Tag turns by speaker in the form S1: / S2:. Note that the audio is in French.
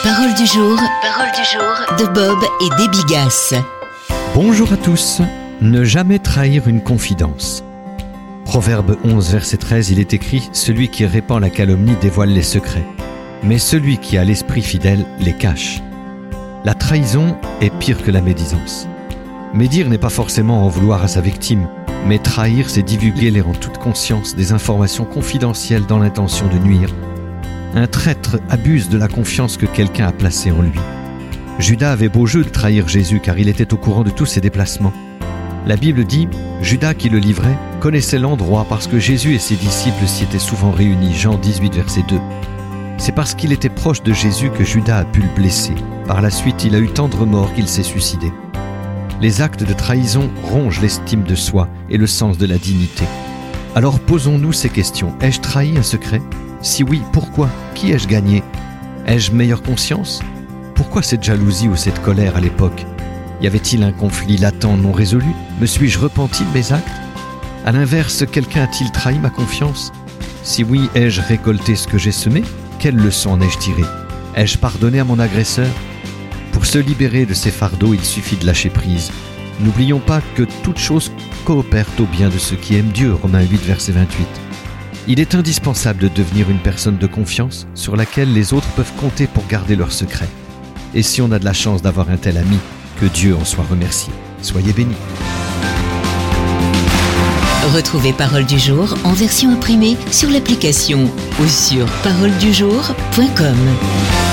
S1: Parole du jour de Bob et Déby Gass.
S2: Bonjour à tous. Ne jamais trahir une confidence. Proverbe 11, verset 13, il est écrit « Celui qui répand la calomnie dévoile les secrets, mais celui qui a l'esprit fidèle les cache. » La trahison est pire que la médisance. Médire n'est pas forcément en vouloir à sa victime, mais trahir, c'est divulguer en toute conscience des informations confidentielles dans l'intention de nuire. Un traître abuse de la confiance que quelqu'un a placée en lui. Judas avait beau jeu de trahir Jésus car il était au courant de tous ses déplacements. La Bible dit « Judas qui le livrait connaissait l'endroit parce que Jésus et ses disciples s'y étaient souvent réunis. » Jean 18, verset 2. C'est parce qu'il était proche de Jésus que Judas a pu le blesser. Par la suite, il a eu tant de remords qu'il s'est suicidé. Les actes de trahison rongent l'estime de soi et le sens de la dignité. Alors posons-nous ces questions. Ai-je trahi un secret ? Si oui, pourquoi ? Qui ai-je gagné ? Ai-je meilleure conscience ? Pourquoi cette jalousie ou cette colère à l'époque ? Y avait-il un conflit latent non résolu ? Me suis-je repenti de mes actes ? À l'inverse, quelqu'un a-t-il trahi ma confiance ? Si oui, ai-je récolté ce que j'ai semé ? Quelle leçon en ai-je tiré ? Ai-je pardonné à mon agresseur ? Pour se libérer de ces fardeaux, il suffit de lâcher prise. N'oublions pas que toute chose coopère au bien de ceux qui aiment Dieu, Romains 8, verset 28. Il est indispensable de devenir une personne de confiance sur laquelle les autres peuvent compter pour garder leurs secrets. Et si on a de la chance d'avoir un tel ami, que Dieu en soit remercié. Soyez bénis.
S1: Retrouvez Parole du jour en version imprimée sur l'application ou sur paroledujour.com.